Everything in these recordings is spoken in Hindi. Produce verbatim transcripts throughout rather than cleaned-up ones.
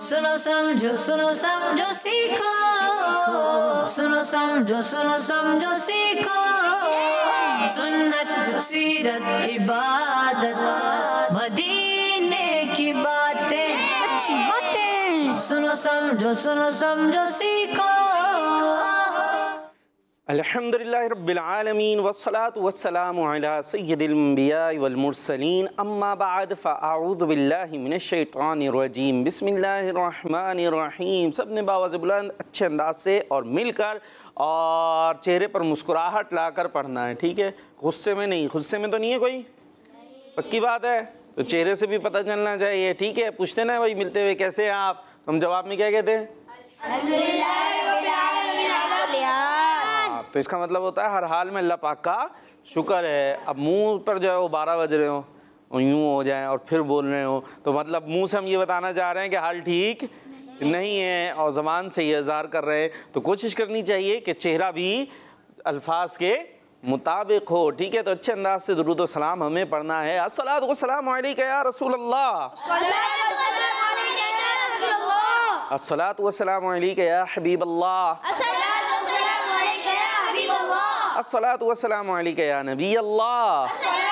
सुनो समझो सुनो समझो सीखो, सुनो समझो सुनो समझो सीखो, सुन्नत सीरत इबादत मदीने की बातें, अच्छी बातें, सुनो समझो सुनो समझो सीखो। अल्हम्दुलिल्लाहि रब्बिल आलमीन वस्सलातु वस्सलामु अला सय्यिदिल अंबिया वल मुरसलीन अम्मा बाद फ़अऊज़ु बिल्लाहि मिनश शैतानिर रजीम बिस्मिल्लाहिर रहमानिर रहीम। सब ने बावाज़ बुलंद अच्छे अंदाज से और मिलकर और चेहरे पर मुस्कुराहट लाकर पढ़ना है, ठीक है? गुस्से में नहीं, गुस्से में तो नहीं है कोई? पक्की बात है? तो चेहरे से भी पता चलना चाहिए, ठीक है? पूछते ना भाई मिलते हुए कैसे हैं आप, तो हम जवाब में क्या कहते हैं? तो इसका मतलब होता है हर हाल में अल्लाह पाक का शुक्र है। अब मुंह पर जो है वो बारह बज रहे हो और यूँ हो जाए और फिर बोल रहे हो, तो मतलब मुंह से हम ये बताना चाह रहे हैं कि हाल ठीक नहीं, नहीं है और ज़बान से ये इज़हार कर रहे हैं। तो कोशिश करनी चाहिए कि चेहरा भी अल्फाज के मुताबिक हो, ठीक है? तो अच्छे अंदाज से दुरूद व सलाम हमें पढ़ना है। अस्सलातु वस्सलामु अलैका या रसूल अल्लाह, अस्सलातु वस्सलामु अलैका या हबीब अल्लाह, अस्सलातु वस्सलामु अलैका या नबी अल्लाह,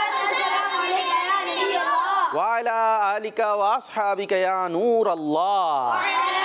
व अला आलिका व अस्हाबिका या नूर अल्लाह।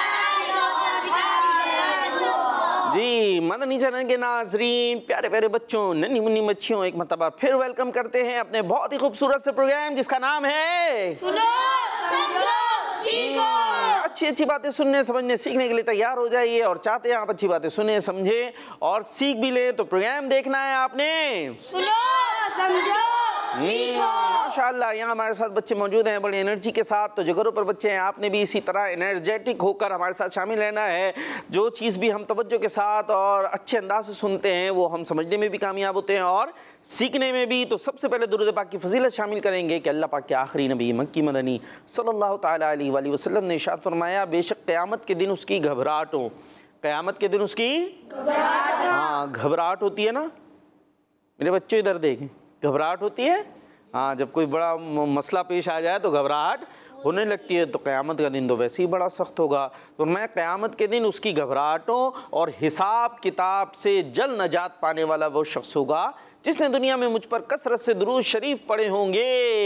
जी मदनी चैनल के नाज़रीन, प्यारे प्यारे बच्चों, नन्ही मुन्नी बच्चियों, एक मरतबा फिर वेलकम करते हैं अपने बहुत ही खूबसूरत से प्रोग्राम जिसका नाम है सुनो समझो सीखो। अच्छी अच्छी बातें सुनने समझने सीखने के लिए तैयार हो जाइए और चाहते हैं आप अच्छी बातें सुने समझे और सीख भी ले, तो प्रोग्राम देखना है आपने सुनो समझो सीखो। माशाअल्लाह यहाँ हमारे साथ बच्चे मौजूद हैं बड़ी एनर्जी के साथ। तो जगहों पर बच्चे हैं, आपने भी इसी तरह एनर्जेटिक होकर हमारे साथ शामिल रहना है। जो चीज़ भी हम तवज्जो के साथ और अच्छे अंदाज से सुनते हैं वो हम समझने में भी कामयाब होते हैं और सीखने में भी। तो सबसे पहले दुरूद पाक की फजीलत शामिल करेंगे कि अल्लाह पाक के आखिरी नबी मक्की मदनी सल्लल्लाहु ताला अलैहि वसल्लम ने इरशाद फरमाया, बेशक क़यामत के दिन उसकी घबराहट हो, क़यामत के दिन उसकी घबराहट, हाँ घबराहट होती है ना मेरे बच्चों, इधर देखें, घबराहट होती है। हाँ, जब कोई बड़ा मसला पेश आ जाए तो घबराहट होने लगती है। तो क़यामत का दिन तो वैसे ही बड़ा सख्त होगा। तो मैं क़यामत के दिन उसकी घबराहटों और हिसाब किताब से जल्द नजात पाने वाला वो शख्स होगा जिसने दुनिया में मुझ पर कसरत से दुरूद शरीफ पढ़े होंगे।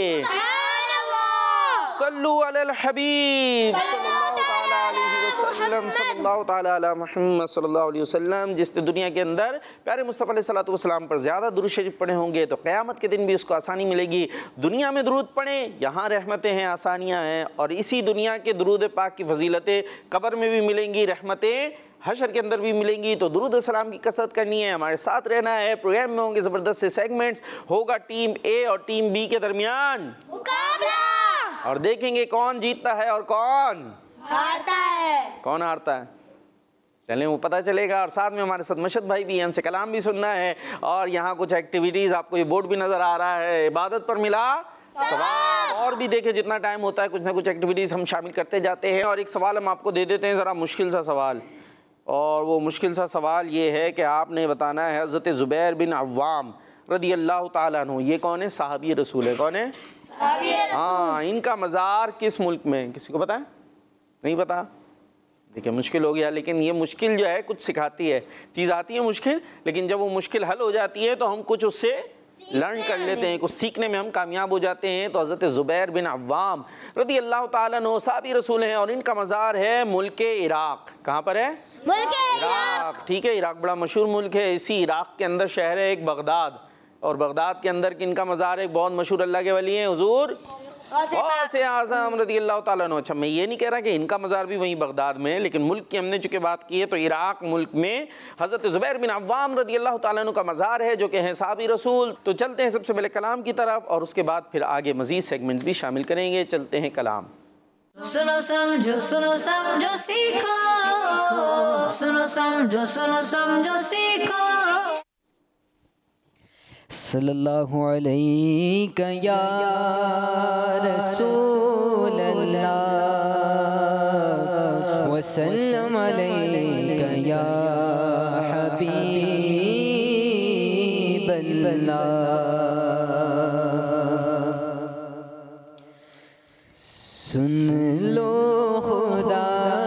सल्लु अलल हबीब सल्लल्लाहु ताला अलैहि वसल्लम, सल्लल्लाहु ताला अला मुहम्मद सल्लल्लाहु अलैहि वसल्लम। जिसने दुनिया के अंदर प्यारे मुस्तफ़ा अलैहिस्सलातु वस्सलाम पर ज़्यादा दुरूद शरीफ पढ़े होंगे तो क़यामत के दिन भी उसको आसानी मिलेगी। दुनिया में दुरूद पढ़ें, यहाँ रहमतें हैं, आसानियाँ हैं, और इसी दुनिया के दुरूद पाक की फजीलतें कब्र में भी मिलेंगी, रहमतें हशर के अंदर भी मिलेंगी। तो दुरूद सलाम की कसरत करनी है, हमारे साथ रहना है। प्रोग्राम में होंगे ज़बरदस्त से सेगमेंट्स, होगा टीम ए और टीम बी के दरमियान मुकाबला और देखेंगे कौन जीतता है और कौन हारता है। कौन हारता है, चलें वो पता चलेगा। और साथ में हमारे साथ मशद भाई भी, हमसे कलाम भी सुनना है और यहाँ कुछ एक्टिविटीज़, आपको ये बोर्ड भी नज़र आ रहा है, इबादत पर मिला सवाब। और भी देखें जितना टाइम होता है कुछ ना कुछ एक्टिविटीज़ हम शामिल करते जाते हैं। और एक सवाल हम आपको दे देते हैं, ज़रा मुश्किल सा सवाल, और वो मुश्किल सा सवाल ये है कि आपने बताना है हज़रत ज़ुबैर बिन अव्वाम रदी अल्लाह ताला अन्हु, ये कौन है? सहाबी रसूल है। कौन है? हाँ, इनका मज़ार किस मुल्क में, किसी को पता है? नहीं पता? देखिए मुश्किल हो गया, लेकिन ये मुश्किल जो है कुछ सिखाती है। चीज़ आती है मुश्किल, लेकिन जब वो मुश्किल हल हो जाती है तो हम कुछ उससे लर्न कर लेते हैं, कुछ सीखने में हम कामयाब हो जाते हैं। तो हज़रत ज़ुबैर बिन अव्वाम रदी अल्लाह ताला अन्हु सहाबी रसूल हैं और इनका मज़ार है मुल्क इराक़। कहाँ पर है? मुल्क इराक़, ठीक है। इराक़ बड़ा मशहूर मुल्क है। इसी इराक़ के अंदर शहर है एक बगदाद, और बगदाद के अंदर किनका मज़ार है? बहुत मशहूर अल्लाह के वली हैं हुज़ूर गौसे आज़म रज़ी अल्लाह ताला अन्हु। अच्छा, मैं ये नहीं कह रहा कि इनका मज़ार भी वहीं बगदाद में है, लेकिन मुल्क की हमने चूँकि बात की है तो इराक़ मुल्क में हज़रत ज़ुबैर बिन अव्वाम रज़ी अल्लाह ताला अन्हु का मज़ार है जो कि हैं सहाबी रसूल। तो चलते हैं सबसे पहले कलाम की तरफ और उसके बाद फिर आगे मज़ीद सेगमेंट भी शामिल करेंगे। चलते हैं कलाम। सुनो समझो सुनो समझो सीखो, सुनो समझो सुनो समझो सीखो। सल्लल्लाहु अलैका या रसूल अल्लाह वसल्लम अलैका या हबीब अल्लाह। सुन लो खुदा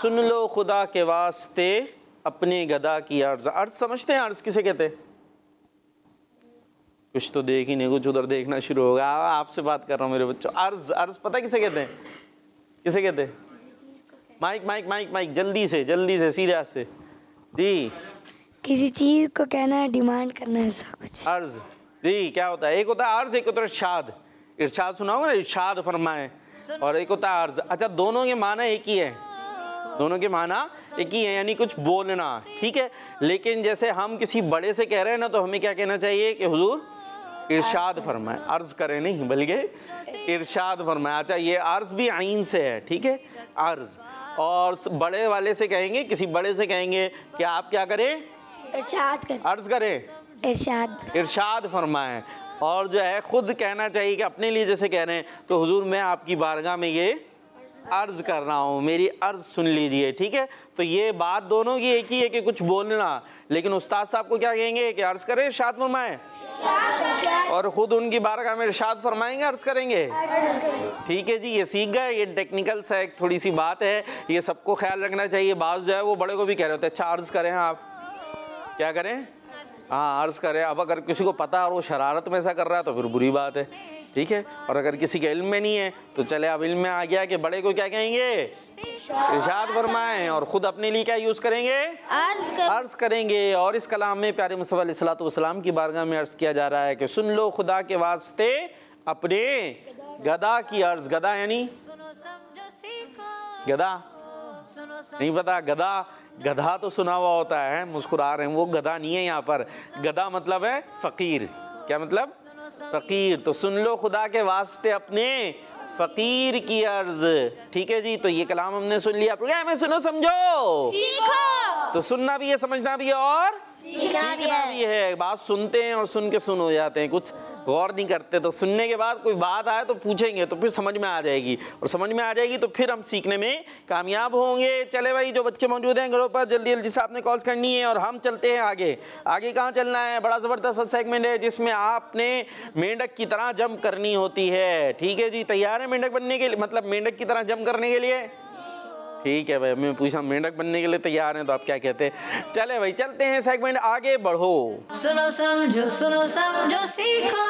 सुन लो खुदा के वास्ते अपने गदा की अर्ज। अर्ज समझते हैं? अर्ज किसे कहते हैं? कुछ तो देख ही नहीं, कुछ उधर देखना शुरू होगा। आपसे बात कर रहा हूँ मेरे बच्चों। अर्ज अर्ज पता है किसे कहते हैं? किसे कहते हैं? माइक माइक माइक माइक जल्दी से जल्दी से सीधे से जी। किसी चीज को कहना है, डिमांड करना है, ऐसा कुछ। अर्ज जी क्या होता है? एक होता है अर्ज, एक होता है इरशाद। इरशाद सुना होगा ना, इरशाद फरमाए, और एक होता है अर्ज। अच्छा, दोनों के माना एक ही है, दोनों के माना एक ही है, यानी कुछ बोलना, ठीक है। लेकिन जैसे हम किसी बड़े से कह रहे हैं ना, तो हमें क्या कहना चाहिए कि हुजूर इरशाद फरमाए, अर्ज करें नहीं बल्कि इरशाद फरमाए। अच्छा, ये अर्ज भी आइन से है, ठीक है, अर्ज। और बड़े वाले से कहेंगे, किसी बड़े से कहेंगे कि आप क्या करें? इरशाद कर, अर्ज करें, इरशाद इरशाद फरमाएं। और जो है खुद कहना चाहिए कि अपने लिए जैसे कह रहे हैं, तो हुजूर मैं आपकी बारगाह में ये अर्ज कर रहा हूँ, मेरी अर्ज सुन लीजिए, ठीक है। तो ये बात दोनों की एक ही है कि कुछ बोलना, लेकिन उस्ताद साहब को क्या कहेंगे कि अर्ज करें, इरशाद फरमाएं, और खुद उनकी बारगाह में इरशाद फरमाएंगे, अर्ज करेंगे, ठीक है जी। ये सीख गए, ये टेक्निकल सा एक थोड़ी सी बात है, ये सबको ख्याल रखना चाहिए। बात जो है वो बड़े को भी कह रहे होते हैं, अच्छा अर्ज करें, आप क्या करें? हाँ, अर्ज करें। अब अगर किसी को पता और वो शरारत में ऐसा कर रहा है तो फिर बुरी बात है, ठीक है। और अगर किसी के इल्म में नहीं है तो चले, अब इल्म में आ गया कि बड़े को क्या कहेंगे? इरशाद फरमाएं, और खुद अपने लिए क्या यूज करेंगे? अर्ज कर। अर्ज करेंगे। और इस कलाम में प्यारे मुस्तफा अलैहिस्सलातु वस्सलाम की बारगाह में अर्ज किया जा रहा है कि सुन लो खुदा के वास्ते अपने गदा की अर्ज। गदा यानी गदा नहीं पता? गदा गधा तो सुना हुआ होता है, मुस्कुरा रहे हैं, वो गधा नहीं है यहाँ पर। गधा मतलब है फकीर। क्या मतलब? फकीर। तो सुन लो खुदा के वास्ते अपने फकीर की अर्ज, ठीक है जी। तो ये कलाम हमने सुन लिया, प्रोग्राम में सुनो समझो सीखो। तो सुनना भी है, समझना भी है, और सीखना भी है। भी है। बात सुनते हैं और सुन के सुन हो जाते हैं, कुछ गौर नहीं करते। तो सुनने के बाद कोई बात आए तो पूछेंगे तो फिर समझ में आ जाएगी, और समझ में आ जाएगी तो फिर हम सीखने में कामयाब होंगे। चले भाई, जो बच्चे मौजूद हैं घरों पर, जल्दी जल्दी से आपने कॉल्स करनी है और हम चलते हैं आगे। आगे कहाँ चलना है? बड़ा ज़बरदस्त सेगमेंट है जिसमें आपने मेंढक की तरह जंप करनी होती है, ठीक है जी। तैयार है मेंढक बनने के लिए, मतलब मेंढक की तरह जंप करने के लिए? ठीक है भाई, मैं पूछा मेंढक बनने के लिए तैयार हैं, तो आप क्या कहते हैं? चले भाई, चलते हैं सेगमेंट, आगे बढ़ो। सुनो समझो सुनो समझो सीखो,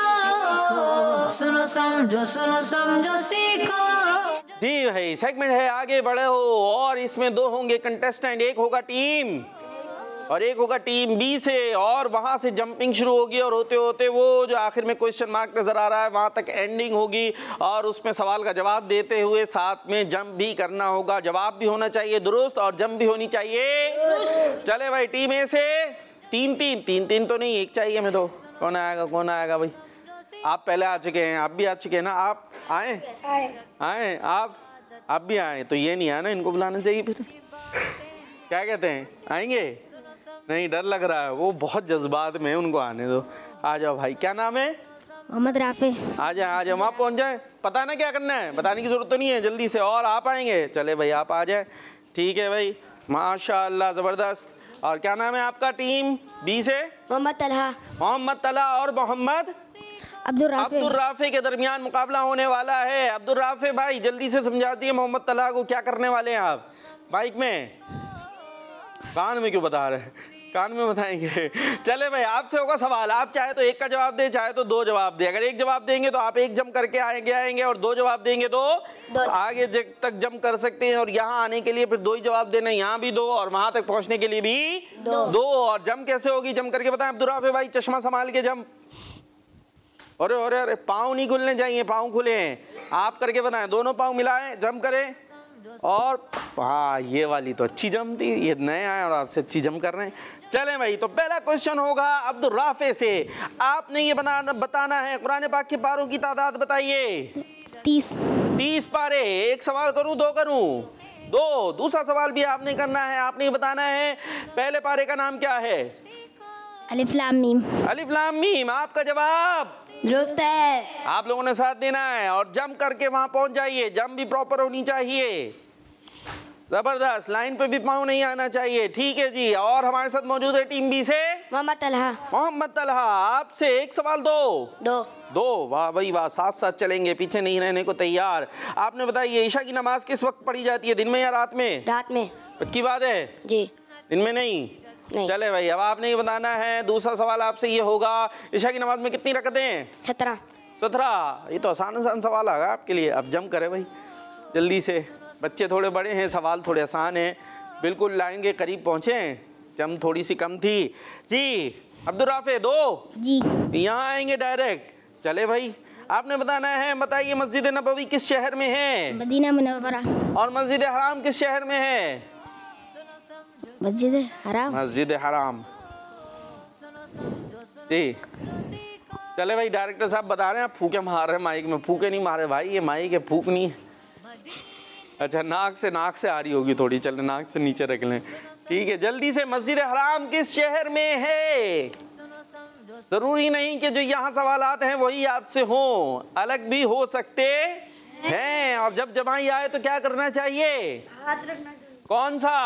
सुनो समझो सुनो समझो सीखो। जी भाई, सेगमेंट है आगे बढ़े हो, और इसमें दो होंगे कंटेस्टेंट, एक होगा टीम और एक होगा टीम बी से, और वहां से जंपिंग शुरू होगी, और होते होते वो जो आखिर में क्वेश्चन मार्क नजर आ रहा है वहां तक एंडिंग होगी, और उसमें सवाल का जवाब देते हुए साथ में जंप भी करना होगा। जवाब भी होना चाहिए दुरुस्त और जंप भी होनी चाहिए। चले भाई, टीम ए से तीन तीन तीन तीन तो नहीं, एक चाहिए हमें। तो कौन आएगा? कौन आएगा भाई? आप पहले आ चुके हैं, आप भी आ चुके हैं ना? आप आए आए आप आप भी आए, तो ये नहीं आना, इनको बुलाना चाहिए फिर। क्या कहते हैं, आएंगे? नहीं, डर लग रहा है, वो बहुत जज्बात में है, उनको आने दो। आ जाओ भाई, क्या नाम है? मोहम्मद राफे। आ जाए आ जाए, वहाँ पहुँच जाए। पता है ना क्या करना है? बताने की जरूरत तो नहीं है, जल्दी से। और आप आएंगे? चले भाई, आप आ जाए, ठीक है भाई, माशाअल्लाह, ज़बरदस्त। और क्या नाम है आपका टीम बी से? मोहम्मद तलहा। मोहम्मद तला और मोहम्मद अब्दुल राफे। अब्दुल राफे के दरमियान मुकाबला होने वाला है। अब्दुल राफे भाई जल्दी से समझा दिए मोहम्मद तला को क्या करने वाले हैं आप। माइक में, कान में क्यों बता रहे हैं? कान में बताएंगे। चले भाई, आपसे होगा सवाल, आप चाहे तो एक का जवाब दे, चाहे तो दो जवाब दे। अगर एक जवाब देंगे तो आप एक जंप करके आएंगे आएंगे और दो जवाब देंगे तो आगे तक जंप कर सकते हैं। और यहाँ आने के लिए फिर दो ही जवाब देना, यहाँ भी दो, और वहां तक पहुंचने के लिए भी दो, दो। और जंप कैसे होगी? जंप करके बताएं अब्दुल राफे भाई, चश्मा संभाल के जंप। अरे अरे अरे, पाँव नहीं खुलने चाहिए, पाँव खुले हैं। आप करके बताएं, दोनों पाँव मिलाएं, जंप करें। और हाँ, ये वाली तो अच्छी जंप थी, ये नए आए और आपसे अच्छी जंप कर रहे हैं। चलें भाई, तो पहला क्वेश्चन होगा अब्दुल राफे से। आपने ये बनाना बताना है, कुरान पाक के पारों की तादाद बताइए। तीस। तीस पारे। एक सवाल करूं, दो करूं? दो। दूसरा सवाल भी आपने करना है, आपने बताना है पहले पारे का नाम क्या है? अलिफ लाम मीम। अलिफ लाम मीम। आपका जवाब दुरुस्त है। आप लोगों ने साथ देना है और जंप करके वहां पहुंच जाइए। जंप भी प्रॉपर होनी चाहिए, जबरदस्त। लाइन पे भी पाँव नहीं आना चाहिए, ठीक है जी। और हमारे साथ मौजूद है टीम बी से मोहम्मद तलहा। मोहम्मद तलहा। आपसे एक सवाल, दो दो दो। वाह भाई वाह, साथ साथ चलेंगे, पीछे नहीं रहने को तैयार। आपने बताइए ईशा की नमाज किस वक्त पढ़ी जाती है, दिन में या रात में? रात में। पक्की बात है? जी। दिन में नहीं? नहीं। चले भाई, अब आपने ये बताना है। दूसरा सवाल आपसे ये होगा, ईशा की नमाज में कितनी रकअतें हैं? सत्रह। सत्रह। ये तो आसान आसान सवाल आगा आपके लिए। अब जम करे भाई जल्दी से, बच्चे थोड़े बड़े हैं, सवाल थोड़े आसान हैं, बिल्कुल लाइन के करीब पहुँचे हैं, जम थोड़ी सी कम थी। जी अब्दुल राफे दो जी। यहाँ आएंगे डायरेक्ट। चले भाई, आपने बताना है, बताइए मस्जिद नबवी किस शहर में है? Medina Munawwara. और मस्जिद हराम किस शहर में है? मस्जिद हराम। मस्जिद हराम। जी चले भाई, डायरेक्टर साहब बता रहे हैं, आप फूके मार रहे हैं माइक में। फूके नहीं मारे भाई, ये माइक है, फूक नहीं। अच्छा, नाक से नाक से आ रही होगी थोड़ी, चले नाक से नीचे रख लें। ठीक है, जल्दी से, मस्जिद हराम किस शहर में है? जरूरी नहीं कि जो यहाँ सवालात हैं वही आपसे हों, अलग भी हो सकते हैं। और जब जमाई आए तो क्या करना चाहिए? हाथ रखना चाहिए। कौन सा?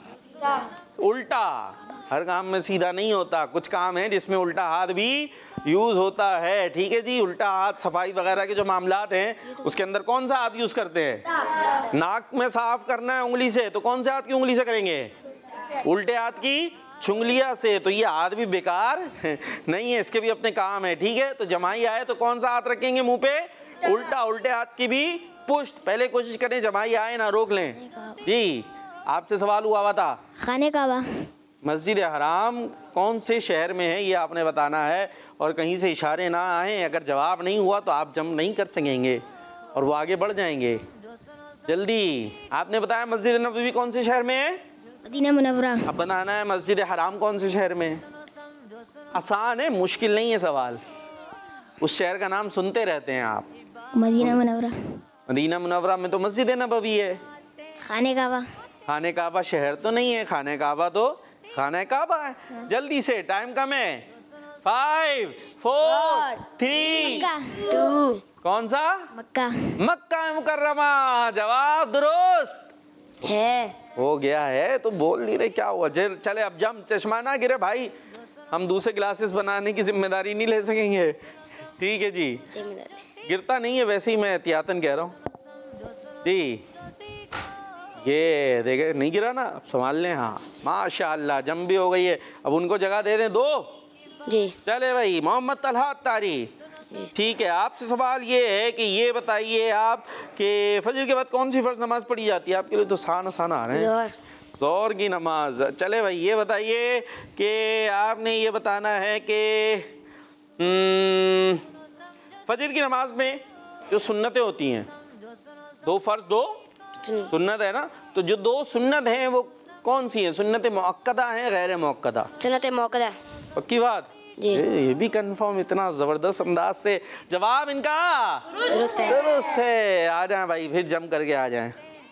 उल्टा। हर काम में सीधा नहीं होता, कुछ काम है जिसमें उल्टा हाथ भी यूज होता है। ठीक है जी, उल्टा हाथ सफाई वगैरह के जो मामलात हैं उसके अंदर कौन सा हाथ यूज करते हैं? नाक में साफ करना है उंगली से, तो कौन से हाथ की उंगली से करेंगे? उल्टे हाथ की चुंगलिया से। तो ये हाथ भी बेकार नहीं है, इसके भी अपने काम है। ठीक है, तो जमाई आए तो कौन सा हाथ रखेंगे मुंह पे? उल्टा। उल्टे हाथ की भी पुष्ट। पहले कोशिश करें जमाई आए ना रोक लें। जी आपसे सवाल हुआ हुआ था, खाने काबा। मस्जिद हराम कौन से शहर में है ये आपने बताना है, और कहीं से इशारे ना आए। अगर जवाब नहीं हुआ तो आप जम नहीं कर सकेंगे और वो आगे बढ़ जाएंगे। जल्दी, आपने बताया मस्जिद नबवी कौन से शहर में है? Medina Munawwara. अब बताना है मस्जिद हराम कौन से शहर में है। आसान है, मुश्किल नहीं है सवाल। उस शहर का नाम सुनते रहते हैं आप। Medina Munawwara. मदीना मुनव्वरा में तो मस्जिद नबवी है। खाने काबा। खाने काबा शहर तो नहीं है, खाने काबा तो खाना काबा है। जल्दी से, टाइम कम है। Five four three two. कौन सा? मक्का। मक्का मुकर्रमा। जवाब दुरुस्त है। हो गया है, तो बोल नहीं रहे, क्या हुआ? चले अब जम, चश्मा ना गिरे भाई, हम दूसरे ग्लासेस बनाने की जिम्मेदारी नहीं ले सकेंगे। ठीक है जी, गिरता नहीं है, वैसे ही मैं एहतियातन कह रहा हूँ जी। ये देखे नहीं गिरा ना, अब संभाल लें। हाँ माशाअल्लाह, जम भी हो गई है। अब उनको जगह दे दें दो जी। चले भाई, मोहम्मद तलहा तारी। ठीक है, आपसे सवाल ये है कि ये बताइए आप कि फजर के बाद कौन सी फर्ज नमाज पढ़ी जाती है? आपके लिए तो सान आसान आ रहे हैं। ज़ोहर की नमाज। चले भाई, ये बताइए कि आपने ये बताना है कि फजर की नमाज में जो सुन्नतें होती हैं, दो फर्ज दो सुन्नत है ना, तो जो दो सुन्नत हैं वो कौन सी हैं? सुन्नत मुअक्कदा हैं, गैर मुअक्कदा? सुन्नत मुअक्कदा। पक्की बात? जी। ये भी कंफर्म, इतना जबरदस्त अंदाज से जवाब इनका दुरुस्त है। दुरुस्त है। आ जाएं भाई, फिर जम करके आ जाएं।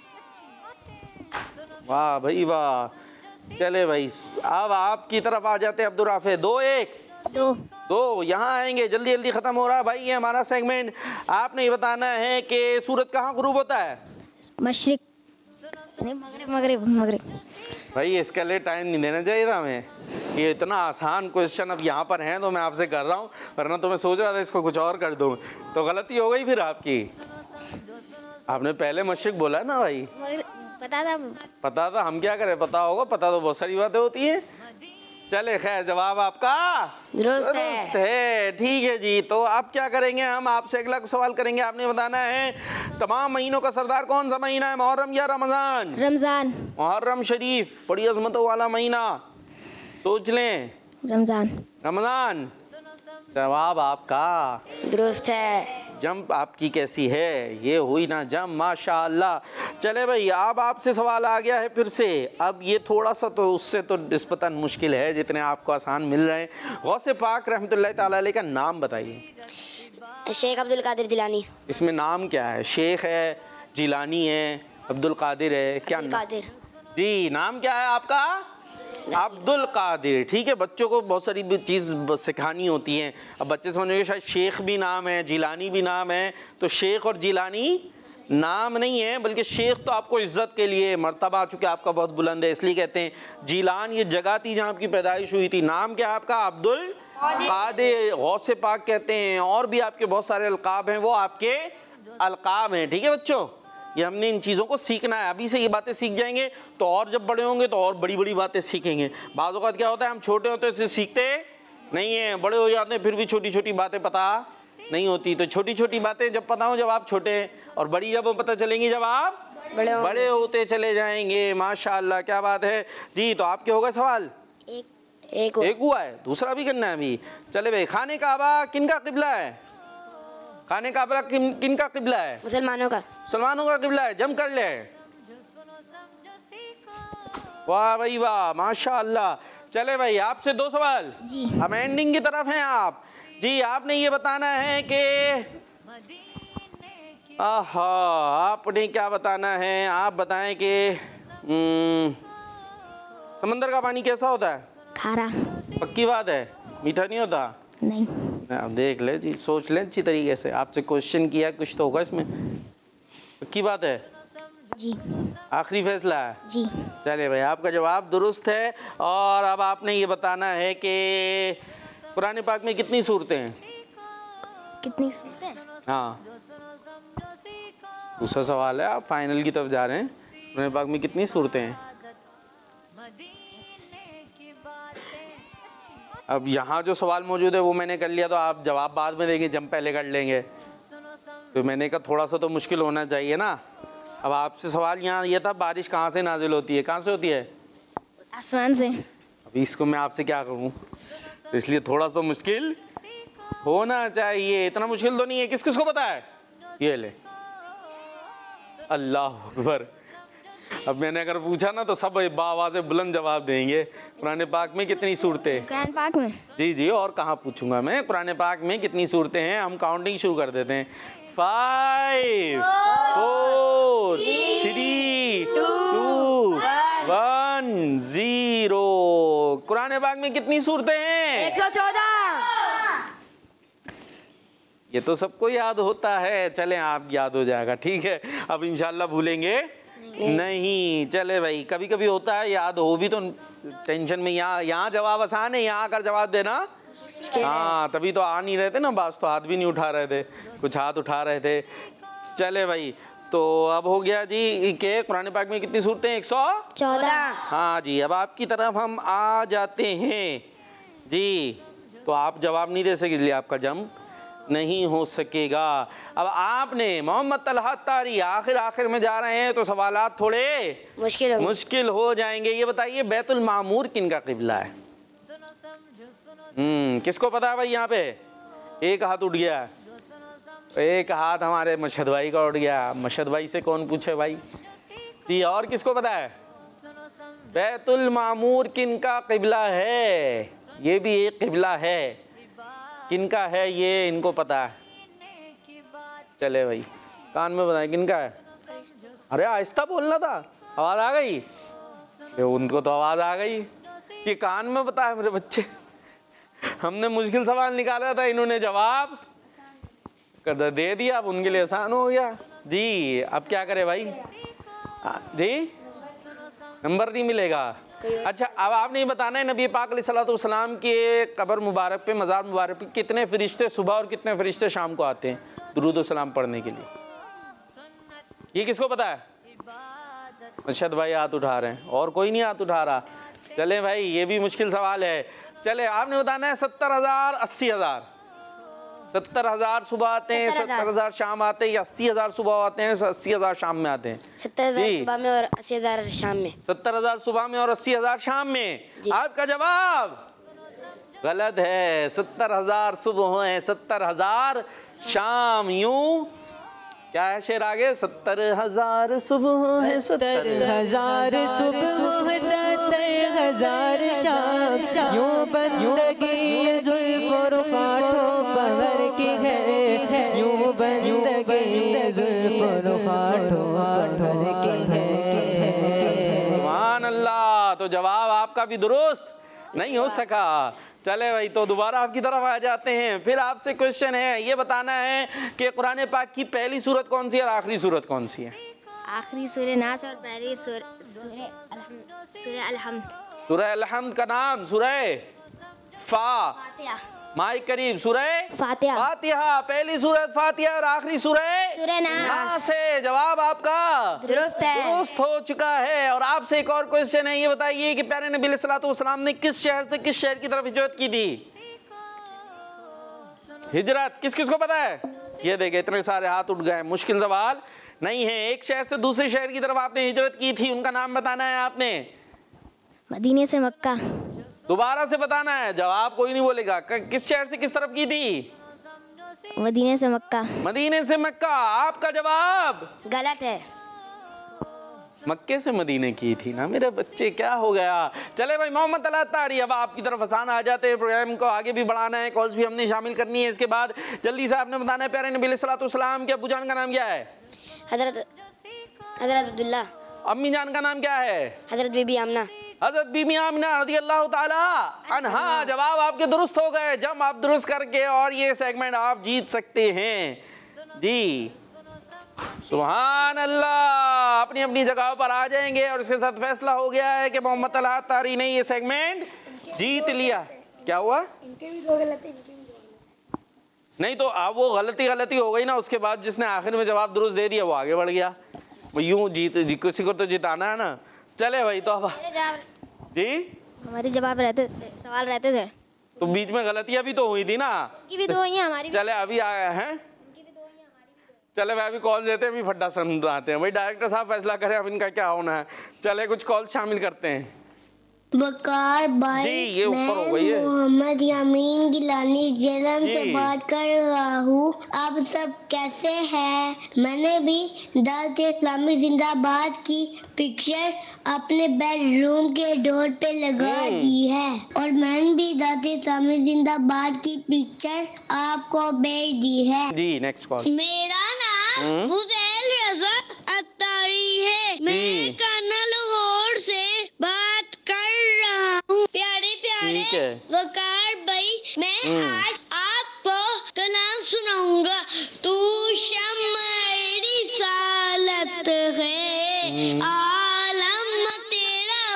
वाह भाई वाह। चले भाई, अब आपकी तरफ आ जाते हैं अब्दुल राफे। दो एक दो दो यहाँ आएंगे, जल्दी जल्दी खत्म हो रहा है भाई ये हमारा सेगमेंट। आपने ये बताना है कि सूरज कहाँ गुरूब होता है? मशरिक। मगरिब मगरिब मगरिब। भाई इसके लिए टाइम नहीं देना चाहिए था हमें। ये इतना आसान क्वेश्चन अब यहाँ पर है तो मैं आपसे कर रहा हूँ, वरना तो मैं सोच रहा था इसको कुछ और कर दूँ, तो गलती हो गई फिर आपकी। आपने पहले मशरिक बोला है ना भाई। पता था। पता था, हम क्या करें, पता होगा, पता तो बहुत सारी बातें होती हैं। चले खैर, जवाब आपका दुरुस्त है। है। ठीक है जी, तो आप क्या करेंगे, हम आपसे अगला सवाल करेंगे। आपने बताना है तमाम महीनों का सरदार कौन सा महीना है? मुहर्रम या रमजान? रमजान। मुहर्रम शरीफ बड़ी अजमतों वाला महीना, सोच लें। रमजान। रमजान। जवाब आपका दुरुस्त है। जंप आपकी कैसी है? ये हुई ना जंप, माशाअल्लाह। चले भाई, अब आपसे सवाल आ गया है फिर से। अब ये थोड़ा सा तो उससे तो निस्बतन मुश्किल है जितने आपको आसान मिल रहे हैं। गौसे पाक रहमतुल्लाह ताला अलैह का नाम बताइए। शेख अब्दुल कादिर जिलानी। इसमें नाम क्या है? शेख है, जिलानी है, अब्दुल कादिर है, क्या अब्दुल नाम? कादिर। जी, नाम क्या है आपका? अब्दुल कादिर। ठीक है, बच्चों को बहुत सारी चीज़ सिखानी होती हैं। अब बच्चे समझेंगे शायद शेख भी नाम है, जिलानी भी नाम है, तो शेख और जिलानी नाम नहीं है, बल्कि शेख तो आपको इज्जत के लिए, मर्तबा चूँकि आपका बहुत बुलंद है इसलिए कहते हैं। जिलान ये जगह थी जहाँ आपकी पैदाइश हुई थी। नाम क्या है आपका? अब्दुल कादिर। गौसे पाक कहते हैं, और भी आपके बहुत सारे अलकाब हैं, वो आपके अलकाब हैं। ठीक है बच्चों, ये हमने इन चीज़ों को सीखना है। अभी से ये बातें सीख जाएंगे तो और जब बड़े होंगे तो और बड़ी बड़ी बातें सीखेंगे। बाज़ औक़ात क्या होता है, हम छोटे होते हैं सीखते नहीं हैं, बड़े हो जाते हैं फिर भी छोटी छोटी बातें पता नहीं होती। तो छोटी छोटी बातें जब पता हो जब आप छोटे हैं, और बड़ी जब पता चलेंगी जब आप बड़े होंगे। बड़े होते चले जाएंगे। माशाअल्लाह, क्या बात है जी। तो आपके होगा सवाल? एक एक एक हुआ है, दूसरा भी करना है अभी। चले भाई, खाने काबा किन का किबला है? खाने काबा किन किन का किबला है? मुसलमानों का। मुसलमानों का किबला है। जम कर ले। वाह भाई वाह, माशाअल्लाह। चले भाई, आपसे दो सवाल जी। हम एंडिंग की तरफ हैं आप जी। आपने ये बताना है कि आहा, आपने क्या बताना है? आप बताएं कि हम्म, समंदर का पानी कैसा होता है? खारा। पक्की बात है, मीठा नहीं होता? नहीं। आप देख ले जी, सोच लें अच्छी तरीके से। आपसे क्वेश्चन किया, कुछ तो होगा इसमें। पक्की बात है जी। आखिरी फैसला है जी। चलिए भाई, आपका जवाब दुरुस्त है। और अब आपने ये बताना है कि कुरान पाक में कितनी सूरतें हैं? कितनी सूरतें? हाँ, दूसरा सवाल है, आप फाइनल की तरफ जा रहे हैं। कुरान पाक में कितनी सूरतें हैं? अब यहाँ जो सवाल मौजूद है वो मैंने कर लिया, तो आप जवाब बाद में देंगे, जम पहले कर लेंगे। तो मैंने कहा थोड़ा सा तो मुश्किल होना चाहिए ना। अब आपसे सवाल यहाँ ये था, बारिश कहाँ से नाजिल होती है? कहाँ से होती है? आसमान से। अभी इसको मैं आपसे क्या करूँ, तो इसलिए थोड़ा तो मुश्किल होना चाहिए। इतना मुश्किल तो नहीं है। किस किस को पता है? ये ले, अल्लाह अकबर। अब मैंने अगर पूछा ना तो सब बावाज़ बुलंद जवाब देंगे। कुरान पाक में कितनी सूरतें? कुरान पाक में? जी जी, और कहाँ पूछूंगा मैं। कुरान पाक में कितनी सूरतें हैं? हम काउंटिंग शुरू कर देते हैं। Five, four, three, two, one, zero. Quran पाक में कितनी सूरतें हैं? एक सौ चौदह। ये तो सबको याद होता है। चलें, आप याद हो जाएगा, ठीक है। अब इंशाल्लाह भूलेंगे नहीं, नहीं। चले भाई, कभी कभी होता है, याद हो भी तो टेंशन में। यहाँ यहाँ जवाब आसान है, यहाँ आकर जवाब देना हाँ, तभी तो आ नहीं रहे थे ना। बास तो हाथ भी नहीं उठा रहे थे, कुछ हाथ उठा रहे थे। चले भाई, तो अब हो गया जी के कुरान पाक में कितनी सूरतें? एक सौ चौदह। हाँ जी। अब आपकी तरफ हम आ जाते हैं जी। तो आप जवाब नहीं दे सके, इसलिए आपका जम नहीं हो सकेगा। अब आपने मोहम्मद तलहा तारी आखिर आखिर में जा रहे हैं, तो सवालात थोड़े मुश्किल मुश्किल हो जाएंगे। ये बताइए, बैतुल मामूर किन का किबला है? हम्म किसको पता है भाई? यहाँ पे एक हाथ उठ गया, एक हाथ हमारे मशहद भाई का उठ गया। मशहद भाई से कौन पूछे भाई जी। और किसको पता है बैतुल मामूर किन का किबला है? ये भी एक किबला है। किनका है ये इनको पता है। चले भाई, कान में बताएं किनका है। अरे आहिस्ता बोलना था, आवाज आ गई? ये उनको तो आवाज आ गई। ये कान में बता है मेरे बच्चे। हमने मुश्किल सवाल निकाला था, इन्होंने जवाब कर दे दिया। अब उनके लिए आसान हो गया जी। अब क्या करे भाई जी, नंबर नहीं मिलेगा। अच्छा, अब आपने ये बताना है, नबी पाक अलैहिस्सलाम के कब्र मुबारक पे, मज़ार मुबारक पे कितने फरिश्ते सुबह और कितने फरिश्ते शाम को आते हैं दुरूद व सलाम पढ़ने के लिए? ये किसको पता है? मशहद भाई हाथ उठा रहे हैं, और कोई नहीं हाथ उठा रहा। चले भाई, ये भी मुश्किल सवाल है। चले, आपने बताना है सत्तर हजार अस्सी हजार सत्तर हजार सुबह आते हैं, सत्तर हजार शाम आते हैं, या अस्सी हजार सुबह आते हैं, अस्सी हजार शाम में आते हैं? सत्तर हजार सुबह में और अस्सी हजार शाम में। सत्तर हजार सुबह में और अस्सी हजार शाम में। आपका जवाब गलत है। सत्तर हजार सुबह है, सत्तर हजार शाम। यूं क्या है शेर आगे? सत्तर हजार सुबह है, सत्तर हजार सुबह है, सत्तर हजार शाम। यूं बंदगी जुल्फ और खाठों पर की है, यूं बंदगी जुल्फ और खाठों पर की है। सुभान अल्लाह। तो जवाब आपका भी दुरुस्त नहीं हो सका। चले भाई, तो दोबारा आपकी तरफ आ जाते हैं। फिर आपसे क्वेश्चन है, ये बताना है कि कुरान पाक की पहली सूरत कौन सी है और आखिरी सूरत कौन सी है? आखिरी सूरह नास और पहली सूरह अलहम्द। सूरह अलहम्द का नाम सूरह फा माइक करीब। सूरह फातिहा। फातिहा, पहली सूरत फातिहा और आखिरी सूरह सूरह नास। नास है। जवाब आपका दुरुस्त है। दुरुस्त हो चुका है। और आपसे एक और क्वेश्चन है, ये बताइए कि प्यारे नबी अलैहिस्सलातु वस्सलाम ने किस शहर से किस शहर की तरफ हिजरत की थी? हिजरत किस किस को पता है? ये देखे इतने सारे हाथ उठ गए। मुश्किल सवाल नहीं है। एक शहर से दूसरे शहर की तरफ आपने हिजरत की थी, उनका नाम बताना है आपने। मदीने से मक्का। दोबारा से बताना है, जवाब कोई नहीं बोलेगा। क- किस शहर से किस तरफ की थी? मदीने से मक्का। मदीने से मक्का। आपका जवाब गलत है। मक्के से मदीने की थी ना मेरे बच्चे, क्या हो गया। चले भाई मोहम्मद अला तारी, अब आपकी तरफ आसान आ जाते हैं। प्रोग्राम को आगे भी बढ़ाना है, कॉल्स भी हमने शामिल करनी है। इसके बाद जल्दी से आपने बताना है प्यारे नबी अलैहिस्सलातु वस्सलाम के अब्बू जान का नाम क्या है? हजरत हजरत अब्दुल्ला। अम्मी जान का नाम क्या है? हजरत बीबी आमना। हजरत बीबी आमिना रज़ियल्लाहु ताला अन्हा। जवाब आपके दुरुस्त हो गए। जब आप दुरुस्त करके और ये सेगमेंट आप जीत सकते हैं जी। सुभान अल्लाह, अपनी अपनी जगह पर आ जाएंगे। और इसके साथ फैसला हो गया है कि मोहम्मद अला तारी ने ये सेगमेंट जीत लिया। क्या हुआ? इनके भी दो गलत है, इनके भी दो गलत। नहीं तो अब वो गलती गलती हो गई ना, उसके बाद जिसने आखिर में जवाब दुरुस्त दे दिया वो आगे बढ़ गया। वो यूं जीत जी, किसी को तो जिताना है ना। चले भाई, तो अब जी हमारे जवाब रहते सवाल रहते थे। तो बीच में गलतियां भी तो हुई थी ना। उनकी भी दो ही हैं, हमारी भी। चले अभी आया है। उनकी भी दो ही हैं, हमारी भी दो। चले भाई अभी कॉल देते हैं, अभी फड्डा समझाते हैं। भाई डायरेक्टर साहब फैसला करें अब इनका क्या होना है। चले कुछ कॉल शामिल करते हैं। वकार भाई, जी, ये ऊपर हो गई है। मोहम्मद यामीन गिलानी जेलम जी। से बात कर रहा हूँ। आप सब कैसे हैं? मैंने भी दावत इस्लामी जिंदाबाद की पिक्चर अपने बेडरूम के डोर पे लगा हम्म। दी है और मैंने भी दावत इस्लामी जिंदाबाद की पिक्चर आपको भेज दी है। जी नेक्स्ट कॉल। मेरा नाम हम्म। हुसैन रज़ा अत्तारी है। मैं कर्नल लाहौर से बात कर रहा हूँ। प्यारे प्यारे ठीक है। वकार भाई, मैं हम्म। आज आपको कलाम सुनाऊंगा। तू शम्मा-ए रिसालत है, आलम तेरा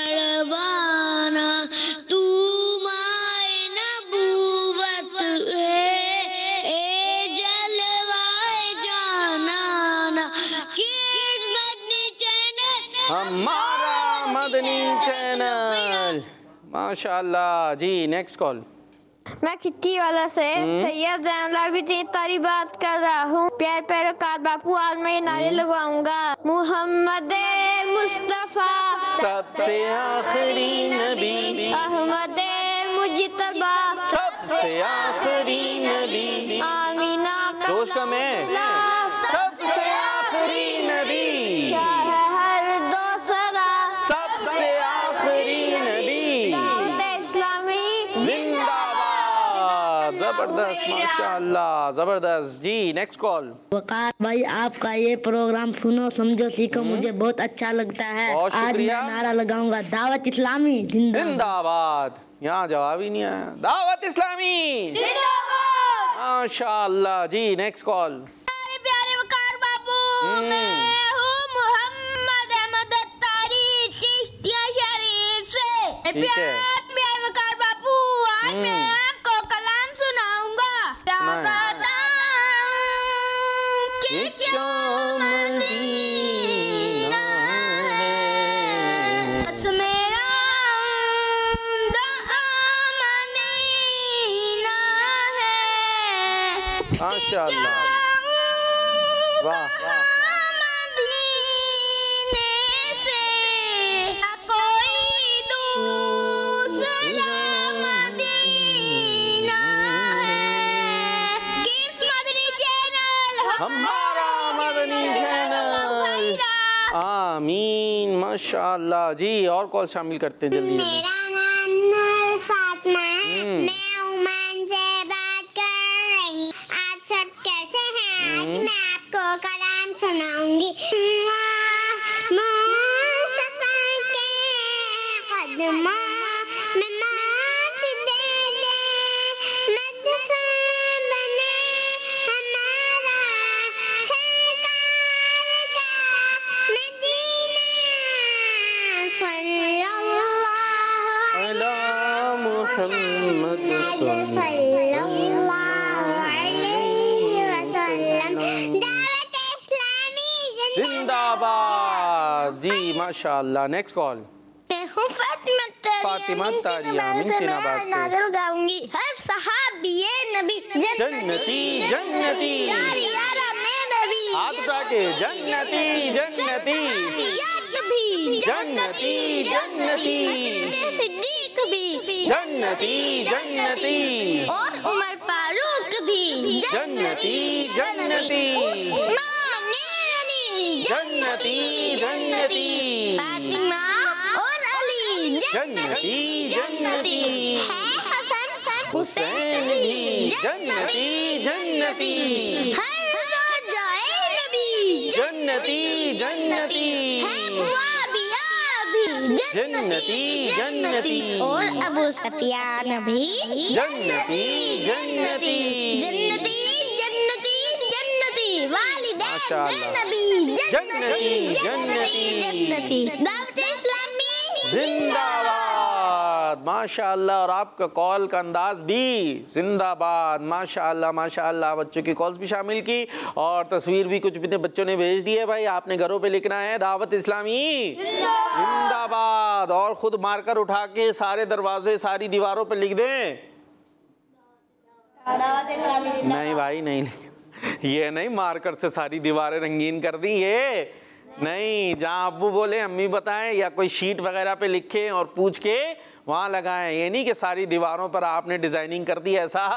परवाना, तू माए नबूवत है, ए जलवाए जानाना। किस मदनी चैनल हमारा मदनी चैनल। माशाल्लाह जी। Next call. मैं खिट्टी वाला से सैयद जैनलाबिदीन तारी बात कर रहा हूँ। प्यार पैरोकार बापू, आज मैं ये नारे लगवाऊंगा। मुहम्मद मुस्तफा सबसे आखिरी नबी, अहमद मुजतबा सबसे आखिरी नबी, आमीना का दोस्त का मैं सबसे आखिरी नबी, शाह हर दोसरा सबसे आखिरी नबी, दावत इस्लामी जिंदाबाद। जबरदस्त, माशाल्लाह, जबरदस्त जी। Next call. वकार भाई, आपका ये प्रोग्राम सुनो समझो सीखो मुझे बहुत अच्छा लगता है। बहुत आज शुक्रिया। मैं नारा लगाऊंगा, दावत इस्लामी जिंदाबाद। जिंदाबाद। यहाँ जवाब ही नहीं आया। दावत इस्लामी जिंदाबाद। माशाल्लाह जी। Next call. प्यारे प्यारे वकार बाबू, हम्म। मैं हूँ मोहम्मद अहमद अत्तारी चिश्तिया शरीफ से। ठीक है। प्यारे प्यारे वकार बाबू, आज हम्म। मैं आपको कलाम सुनाऊंगा। क्या सुनाएं। बताऊं कि ये क्या क्या मदीना है। बस मेरा मदीना है। माशाल्लाह, वाह वाह। मदीने से कोई दूसरा मदीना है। किस मदनी चैनल हमारा मदनी चैनल। आमीन, माशाल्लाह जी। और कॉल शामिल करते हैं जल्दी जल्दी। मेरा नाम फातिमा है। हम्म। मैं ओमान से बात कर रही। आप सब कैसे हैं? आज मैं आपको कलाम सुनाऊंगी। मुस्तफा के कदमों में मात दे दे, मुस्तफा बने हमारा सरकार का मदीना। सल्लल्लाहु अला मुहम्मद जिंदाबाद जी, माशाअल्लाह। Next call. फातिमा तारिया मिनचिनाबाद से। नाज़िल गाऊंगी हर सहाबिये नबी जन्नती जन्नती, हाथ उठा के जन्नती जन्नती जन्नती जन्नती सिद्दीक भी जन्नती जन्नती और उमर फारूक भी जन्नती जन्नती जन्नती जन्नती फातिमा और अली जन्नती जन्नती है हसन हुसैन भी जन्नती जन्नती हर जाए नबी जन्नती जन्नती है मुआविया भी जन्नती जन्नती और अबू सफियान भी जन्नती जन्नती जन्नती जन्नती जन्नती वालिदैन माशाअल्लाह। नबी जन्नती जन्नती जन्नती दावत इस्लामी जिंदाबाद माशाअल्लाह। और आपका कॉल का अंदाज भी जिंदाबाद माशाअल्लाह माशाअल्लाह। बच्चों की कॉल्स भी शामिल की और तस्वीर भी कुछ भी बच्चों ने भेज दी है। भाई आपने घरों पे लिखना है दावत इस्लामी जिंदाबाद और खुद मार्कर उठा के सारे दरवाजे सारी दीवारों पे लिख दें। नहीं भाई नहीं, ये नहीं मार्कर से सारी दीवारें रंगीन कर दी, ये नहीं। जहाँ अब्बू बोले अम्मी बताएं या कोई शीट वगैरह पे लिखें और पूछ के वहाँ लगाएं। ये नहीं कि सारी दीवारों पर आपने डिजाइनिंग कर दी, ऐसा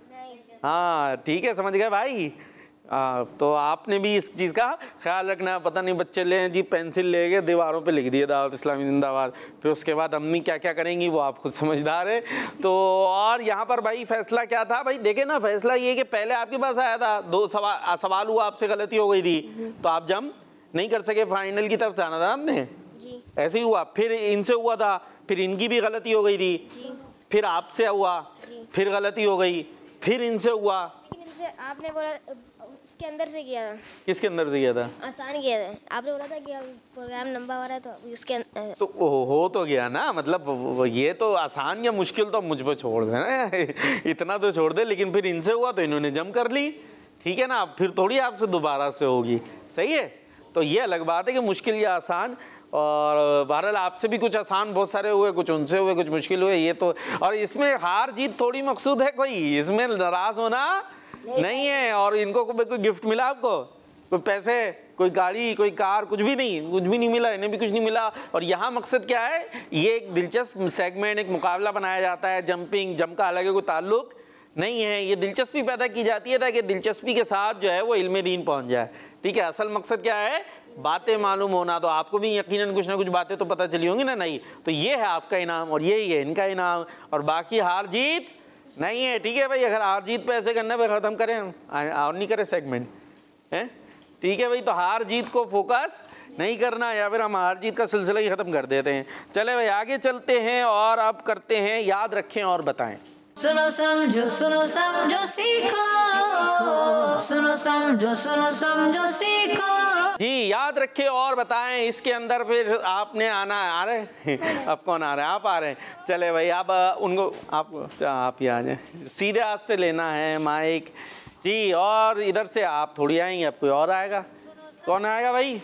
हाँ ठीक है, समझ गए भाई। आ, तो आपने भी इस चीज़ का ख्याल रखना। पता नहीं बच्चे ले जी पेंसिल ले गए दीवारों पे लिख दिए दावत इस्लामी जिंदाबाद, फिर उसके बाद अम्मी क्या क्या करेंगी वो आप खुद समझदार है। तो और यहाँ पर भाई फैसला क्या था भाई, देखे ना, फैसला ये कि पहले आपके पास आया था, दो सवाल सवाल हुआ, आपसे गलती हो गई थी तो आप जंप नहीं कर सके, फाइनल की तरफ जाना था आपने जी। ऐसे ही हुआ, फिर इनसे हुआ था, फिर इनकी भी गलती हो गई थी जी। फिर आपसे हुआ, फिर गलती हो गई, फिर इनसे हुआ। लेकिन इनसे आपने बोला उसके अंदर से किया था। किसके अंदर से किया था? आसान किया था, आपने बोला था कि प्रोग्राम लंबा हो रहा है तो उसके अंदर तो हो तो गया ना, मतलब ये तो आसान या मुश्किल तो मुझ पर छोड़ देना इतना तो छोड़ दे। लेकिन फिर इनसे हुआ तो इन्होंने जम कर ली, ठीक है ना, फिर थोड़ी आपसे दोबारा से होगी, सही है। तो ये अलग बात है कि मुश्किल या आसान, और बहरहाल आपसे भी कुछ आसान बहुत सारे हुए, कुछ उनसे हुए, कुछ मुश्किल हुए, ये तो। और इसमें हार जीत थोड़ी मकसूद है, कोई इसमें नाराज होना नहीं, नहीं है। और इनको को, कोई गिफ्ट मिला आपको, कोई पैसे, कोई गाड़ी, कोई कार, कुछ भी नहीं, कुछ भी नहीं मिला, इन्हें भी कुछ नहीं मिला। और यहाँ मकसद क्या है, ये एक दिलचस्प सेगमेंट, एक मुकाबला बनाया जाता है। जंपिंग जंप का अलग कोई ताल्लुक नहीं है, ये दिलचस्पी पैदा की जाती है ताकि दिलचस्पी के साथ जो है वो इल्म दीन पहुँच जाए, ठीक है। असल मकसद क्या है, बातें मालूम होना। तो आपको भी यकीनन कुछ ना कुछ बातें तो पता चली होंगी ना, नहीं तो ये है आपका इनाम और यही है इनका इनाम, और बाकी हार जीत नहीं है, ठीक है भाई। अगर हार जीत पे ऐसे करने पे ख़त्म करें और नहीं करें सेगमेंट है, ठीक है भाई। तो हार जीत को फोकस नहीं करना, या फिर हम हार जीत का सिलसिला ही ख़त्म कर देते हैं। चले भाई आगे चलते हैं और अब करते हैं याद रखें और बताएं। सुनो समझो सुनो समझो सीखो, सुनो समझो सुनो समझो सीखो जी। याद रखें और बताएं, इसके अंदर फिर आपने आना है। आ रहे अब कौन आ रहे हैं? आप आ रहे हैं। चले भाई आप उनको आप आप ही आ जाएं, सीधे हाथ से लेना है माइक जी। और इधर से आप थोड़ी आएंगे, अब कोई और आएगा। कौन आएगा भाई?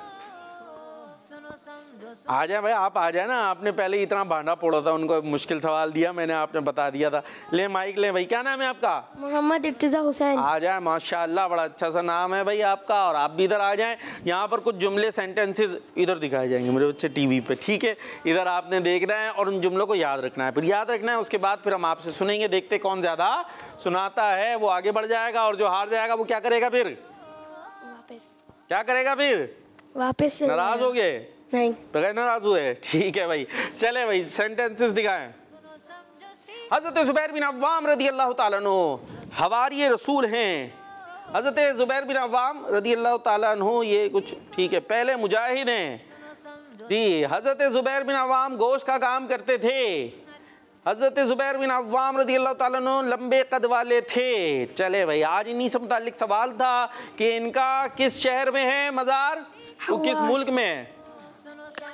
आ जाए भाई, आप आ जाए ना। आपने पहले ही इतना भांडा फोड़ा था, उनको मुश्किल सवाल दिया मैंने, आपने बता दिया था। ले माइक ले भाई। क्या नाम है आपका? मोहम्मद इर्तिजा हुसैन। आ जाए, माशाल्लाह बड़ा अच्छा सा नाम है भाई आपका। और आप भी इधर आ जाएं। यहाँ पर कुछ जुमले सेंटेंसेस इधर दिखाए जाएंगे मेरे बच्चे टीवी पे, ठीक है। इधर आपने देखना है और उन जुमलों को याद रखना है, फिर याद रखना है। उसके बाद फिर हम आपसे सुनेंगे, देखते कौन ज्यादा सुनाता है वो आगे बढ़ जाएगा, और जो हार जाएगा वो क्या करेगा फिर? वापस क्या करेगा फिर? वापस से नाराज हो गए? नहीं, बगैर नाराज हुए, ठीक है भाई। चले भाई सेंटेंसेस दिखाएं। हज़रत ज़ुबैर बिन अव्वाम रदी अल्लाह ताला अन्हु हवारी रसूल हैं। हज़रत ज़ुबैर बिन अव्वाम रदी अल्लाह ताला अन्हु ये कुछ ठीक है, पहले मुजाहिद हैं जी। हज़रत ज़ुबैर बिन अव्वाम गोश्त का काम करते थे। हज़रत ज़ुबैर बिन अव्वाम रदी अल्लाह ताला अन्हु लंबे कद वाले थे। चले भाई आज इन्हीं से मुताल्लिक सवाल था कि इनका किस शहर में है मज़ार, वो किस मुल्क में है?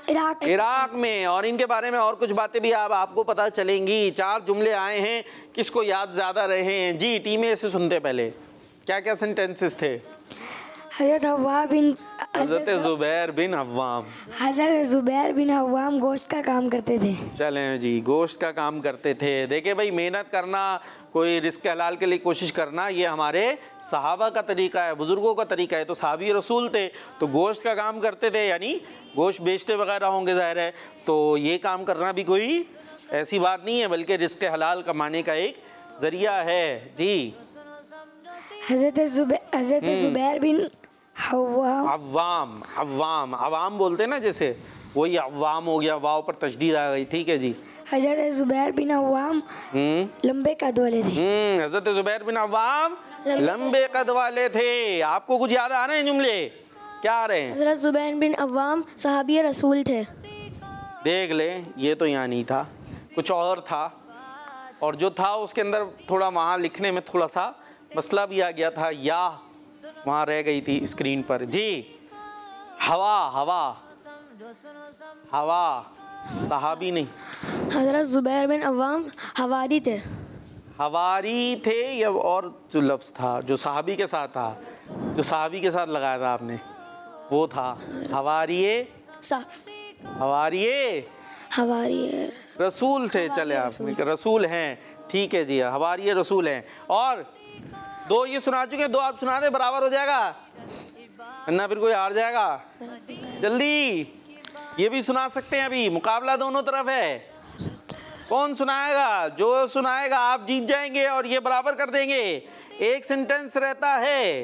इराक इराक में। और इनके बारे में और कुछ बातें भी आप आपको पता चलेंगी। चार जुमले आए हैं, किसको याद ज़्यादा रहे हैं जी? टीम ए से सुनते पहले क्या क्या सेंटेंसेस थे? हज़रत हवा बिन हज़रत ज़ुबैर बिन अव्वाम हज़रत ज़ुबैर बिन अव्वाम गोश्त का काम करते थे। चलें जी, गोश्त का काम करते थे। देखिए भाई, मेहनत करना, कोई रिस्क हलाल के लिए कोशिश करना, ये हमारे सहाबा का तरीका है, बुज़ुर्गों का तरीका है। तो साहबी रसूल थे तो गोश्त का काम करते थे, यानी गोश्त बेचते वगैरह होंगे ज़ाहिर है। तो ये काम करना भी कोई ऐसी बात नहीं है, बल्कि रिस्क हलाल कमाने का एक ज़रिया है जी। हज़रत ज़ुबैर हज़रत ज़ुबैर बिन अव्वाम अव्वाम अव्वाम अवाम बोलते हैं ना, जैसे वही अव्वाम हो गया, वाव पर तशदीद आ गई। ठीक है जी। हज़रत ज़ुबैर बिन अव्वाम लंबे कद वाले थे। हम्म हज़रत ज़ुबैर बिन अव्वाम लंबे कद वाले थे। आपको कुछ याद आ रहे हैं जुमले? क्या आ रहे हैं? हज़रत ज़ुबैर बिन अव्वाम सहाबी रसूल थे। देख ले, ये तो यहाँ नहीं था, कुछ और था। और जो था उसके अंदर थोड़ा वहाँ लिखने में थोड़ा सा मसला भी आ गया था, या वहाँ रह गई थी स्क्रीन पर जी। हवा हवा हवा सहाबी नहीं। हज़रत ज़ुबैर बिन अव्वाम हवारी थे। हवारी थे या और जो लफ्ज़ था जो सहाबी के साथ था, जो सहाबी के साथ लगाया था आपने, वो था हवारिये हवारिये हवारी रसूल थे। चले आप रसूल हैं, ठीक है जी, हवारिये रसूल हैं। और दो ये सुना चुके हैं, दो आप सुना दे, बराबर हो जाएगा ना, फिर कोई हार जाएगा। जल्दी, ये भी सुना सकते हैं, अभी मुकाबला दोनों तरफ है। कौन सुनाएगा? जो सुनाएगा आप जीत जाएंगे और ये बराबर कर देंगे। एक सेंटेंस रहता है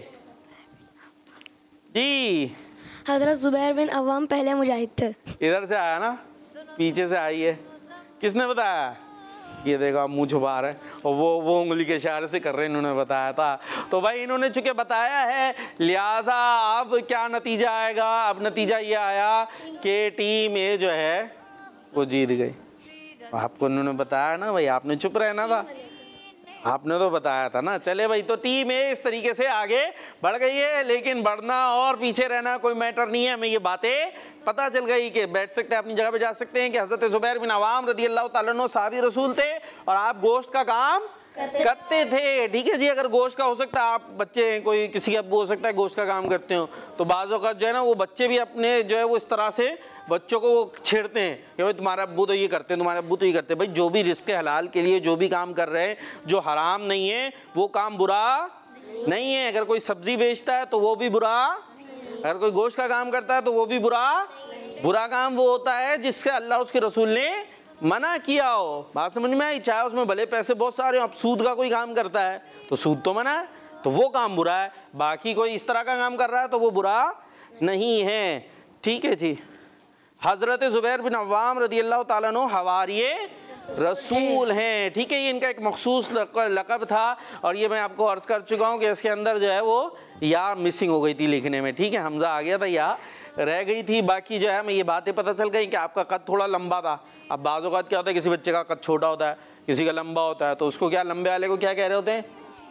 जी। हज़रत ज़ुबैर बिन अव्वाम पहले मुजाहिद थे। इधर से आया ना, पीछे से आई है। किसने बताया? ये देखो मुंह छुपा रहे हैं, और वो वो उंगली के इशारे से कर रहे हैं, इन्होंने बताया था। तो भाई इन्होंने चूंकि बताया है, लिहाजा अब क्या नतीजा आएगा? अब नतीजा ये आया कि टीम ए जो है वो जीत गई। आपको उन्होंने बताया ना भाई, आपने चुप रहना था, आपने तो बताया था ना। चले भाई, तो टीम ए इस तरीके से आगे बढ़ गई है, लेकिन बढ़ना और पीछे रहना कोई मैटर नहीं है। हमें ये बातें पता चल गई कि बैठ सकते हैं, अपनी जगह पे जा सकते हैं, कि हज़रत ज़ुबैर बिन अव्वाम रज़ी अल्लाह ताला अन्हु सहाबी रसूल थे और आप गोश्त का काम करते थे। ठीक है जी। अगर गोश्त का हो सकता है, आप बच्चे हैं, कोई किसी का अब्बू हो सकता है गोश्त का काम करते हो, तो बाज़ औक़ात जो है ना वो बच्चे भी अपने जो है वो इस तरह से बच्चों को वो छेड़ते हैं कि भाई तुम्हारा अब्बू तो ये करते हैं, तुम्हारे अब्बू तो ये करते हैं। भाई जो भी रिस्क हलाल के लिए जो भी काम कर रहे हैं, जो हराम नहीं है वो काम बुरा नहीं है। अगर कोई सब्जी बेचता है तो वो भी बुरा, अगर कोई गोश्त का काम करता है तो वो भी बुरा। बुरा काम वो होता है जिससे अल्लाह उसके रसूल ने मना किया हो। बात समझ में आई? चाहे उसमें भले पैसे बहुत सारे हो, अब सूद का कोई काम करता है तो सूद तो मना है, तो वो काम बुरा है। बाकी कोई इस तरह का काम कर रहा है तो वो बुरा नहीं है। ठीक है जी। हज़रत ज़ुबैर बिन अव्वाम रज़ी अल्लाह ताला अन्हु हवारिये रसूल हैं। ठीक है, ये इनका एक मखसूस लक़ब था, और ये मैं आपको अर्ज़ कर चुका हूँ कि इसके अंदर जो है वो या मिसिंग हो गई थी लिखने में। ठीक है, हमज़ा आ गया था, या रह गई थी। बाकी जो है हमें ये बातें पता चल गई कि आपका कद थोड़ा लंबा था। अब बाज़ औक़ात क्या होता है, किसी बच्चे का कद छोटा होता है, किसी का लंबा होता है, तो उसको क्या, लंबे वाले को क्या कह रहे होते हैं?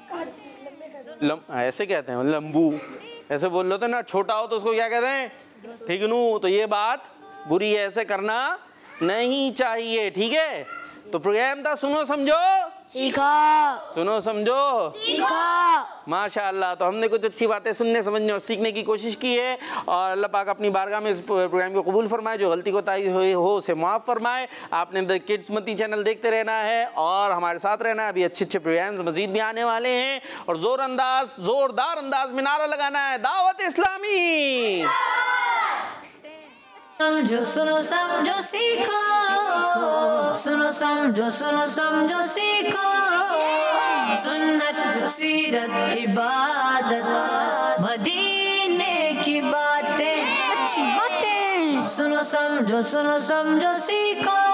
लम ऐसे कहते हैं, लंबू ऐसे बोल रहे होते हैं ना। छोटा हो तो उसको क्या कहते हैं? ठीक नू। तो ये बात बुरी है, ऐसे करना नहीं चाहिए। ठीक है, तो प्रोग्राम था सुनो समझो सीखा, सुनो समझो सीखा। माशाअल्लाह। तो हमने कुछ अच्छी बातें सुनने, समझने और सीखने की कोशिश की है, और अल्लाह पाक अपनी बारगाह में इस प्रोग्राम को कबूल फरमाए। जो गलती कोताही हुई हो उसे माफ़ फरमाए। आपने द किड्स मती चैनल देखते रहना है और हमारे साथ रहना है। अभी अच्छे अच्छे प्रोग्राम्स मजीद भी आने वाले हैं, और जोर अंदाज जोरदार अंदाज में नारा लगाना है, दावत इस्लामी। समझो सुनो समझो सीखो, सुनो समझो सुनो समझो सीखो, सुन्नत सीरत इबादत मदीने की बातें, अच्छी बातें। सुनो समझो सुनो समझो सीखो।